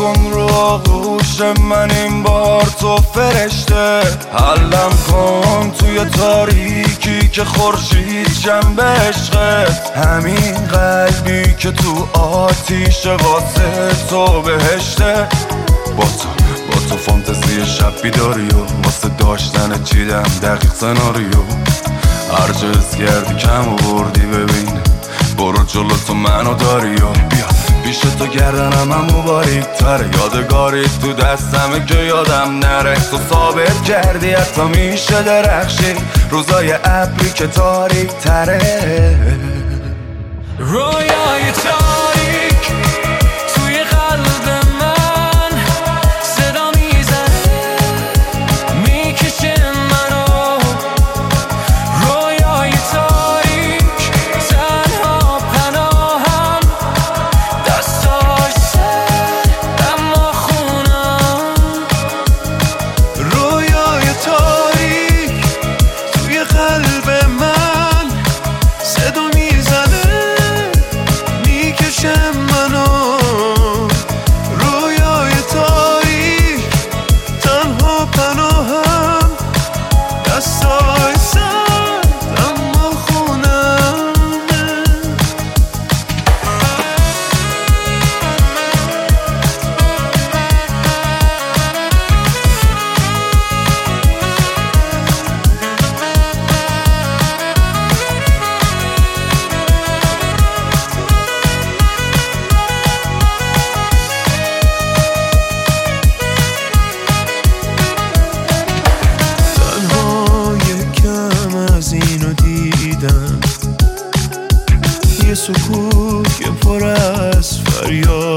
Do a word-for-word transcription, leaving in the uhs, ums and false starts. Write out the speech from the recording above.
کن رو آغوش من این بار تو فرشته، حلم کن توی تاریکی که خورشید جنب عشقه، همین قلبی که تو آتیش واسه تو بهشته. با تو با تو فانتزی شب بیداری و واسه داشتن چیدم دقیق سناریو، هر جا حس کردی کم آوردی ببین برو جلو تو منو داری و بیا پیش تو گردنم همو باریک تره، یادگاری تو دستمه که یادم نره، تو ثابت کردی حتی میشه درخشی روزای ابری که تاریک تره. رویای تاریک توی قلب من صدا میزنه میکشه منو، رویای تاریک تنها پناهم، دستاش سر اما خونم. رویای تاریک توی قلب من صدا میزنه میکشه منو، رویای تاریک تنها پناهم، دستای سرد اما خونم. تنها یکم از اینو دیدم، یه سکوت که پر از فریاد